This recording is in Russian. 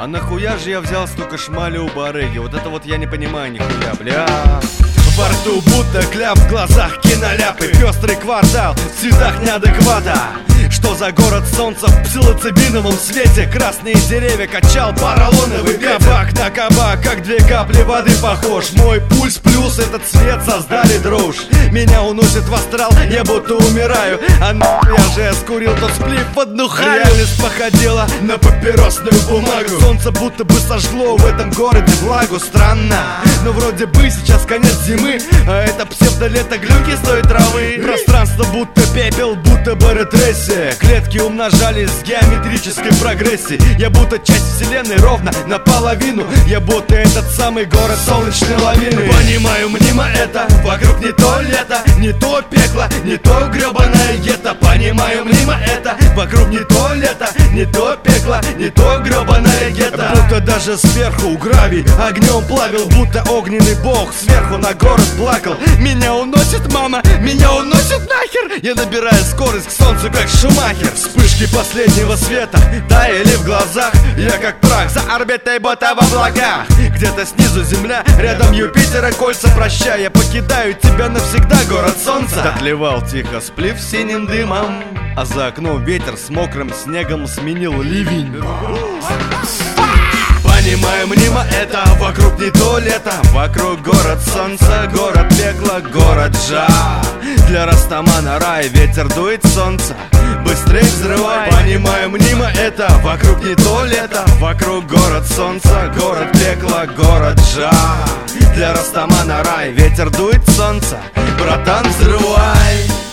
А нахуя же я взял столько шмали у барыги? Вот это вот я не понимаю нихуя, бля. Во рту будто кляп, в глазах киноляпы. Пестрый квартал, в цветах неадеквата. Что за город солнца в псилоцибиновом свете? Красные деревья качал поролоновый ветер. Кабак на кабак, как две капли воды похож. Мой пульс плюс этот цвет создали дрожь. Меня уносит в астрал, я будто умираю. А нахуй я же скурил тот сплив под нухаю. Реальность походила на папиросную бумагу. Солнце будто бы сожгло в этом городе влагу. Странно, но вроде бы сейчас конец зимы, а это псевдолето, глюки с той травы. Пространство будто пепел, будто бы ретресия. Клетки умножались с геометрической прогрессией. Я будто часть вселенной ровно наполовину. Я будто этот самый город солнечной лавины. Понимаю, мнимо это, вокруг не то лето, не то пекло, не то гребаное гетто. Понимаю, мнимо это, вокруг не то лето, не то пекло, не то гребаное гетто. Будто даже сверху у гравий огнем плавил, будто огненный бог сверху на город плакал. Меня уносит, мама, меня уносит нахер. Я набираю скорость к солнцу, как Шумахер. Вспышки последнего света таяли в глазах. Я как прах за орбитой бота в облаках. Где-то снизу земля, рядом Юпитера кольца. Прощай, я покидаю тебя навсегда, город солнца. Дотлевал тихо сплив синим дымом, а за окном ветер с мокрым снегом сменил ливень. Понимаю, мнимо это, вокруг не то лето. Вокруг город солнца, город пекла, город жар. Для Растамана рай, ветер дует солнце, быстрей взрывай. Понимаю, мнимо это, вокруг не то лето. Вокруг город солнца, город пекла, город жар. Для Растамана рай, ветер дует солнце, братан, взрывай.